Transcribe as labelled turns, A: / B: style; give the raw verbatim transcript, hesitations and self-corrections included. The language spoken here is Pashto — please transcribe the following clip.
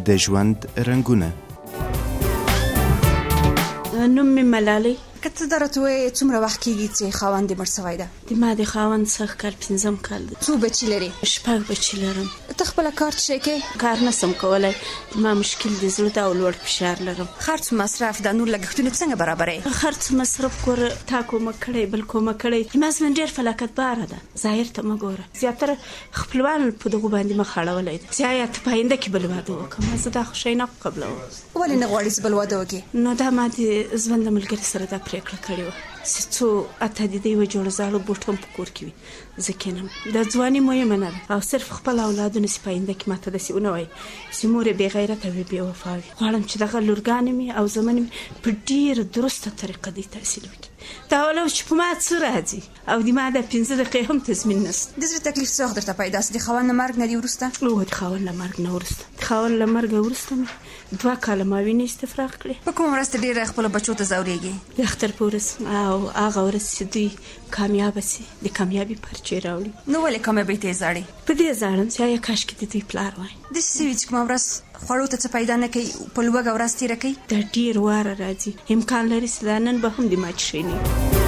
A: د ژوند رنګونه.
B: نوم مې ملالۍ.
C: که ته دا راته ووایې څومره وخت کېږي چې خاوند دې مړ سوی ده؟
B: د ما د خاوند څخه کال پنځم کال دی.
C: څو بچي لرې؟
B: شپږ بچي لرم.
C: ته خپله کار څه شی کوې؟
B: کار نسم کولی، ما مشکل د زړه ده او لوړ فشار لرم.
C: خرڅ مصرف دا نور لګښتونه څنګه برابروې؟
B: خرڅ مصرف کور تا کومک کړی بل کومک کړی. زما ژوند ډېر فلاکت باره ده، ظاهر ته مه ګوره. زیاتره خپلوان په دغو باندې مخ اړولی ده چې ایا ته په آینده کې بل واده وکړم. زه دا خو شی نه قبلوم.
C: ولې نه غواړې چې بل واده وکړې؟
B: نو دا ما د ژوند د ملګري سره دا پرېکړه کړې وه چې څو اته د دې یوه جوړه زاړه بوټ هم په کور کې وي، زه کېنم. دا ځواني مهمه نه ده او صرف خپل اولادونه چې په آینده کې ما ته داسې ونه وایي چې مور یې بې غیرته وي، بې وفا وي. غواړم چې دغه لورګانې مې او زمنې مې په ډېره درسته طریقه دوی تحصیل وکړي. دا ولو چې په ما څه راځي او د ما دا پنځه دقیقې هم تضمین نشته.
C: د زړه تکلیف څه وخت درته پیدا سو؟ د خاوند له مرګ نه دې وروسته؟
B: او د خاوند له مرګ نه وروسته د خاوند له مرګه وروسته مې دوه کاله ماوینې استفراغ کړې.
C: په کومه ورځ ته ډېره خپلو بچو ته ځورېږې؟
B: د اختر په ورځ او هغه ورځ چې دوی کامیابه سي، د کامیابي پرچې راوړي.
C: نو ولې کامیابۍ ته یې ژاړې؟
B: په دې ژاړم چې ایا کاشکې د دوی پلار وای.
C: داسې څه وي چې کومه ورځ خوړو ته څه پیدا نه کوي، په لوږه ورځ تېره کوي؟
B: دا ډېر واره راځي، امکان لري چې دا نن به هم د ما چښې نه وي.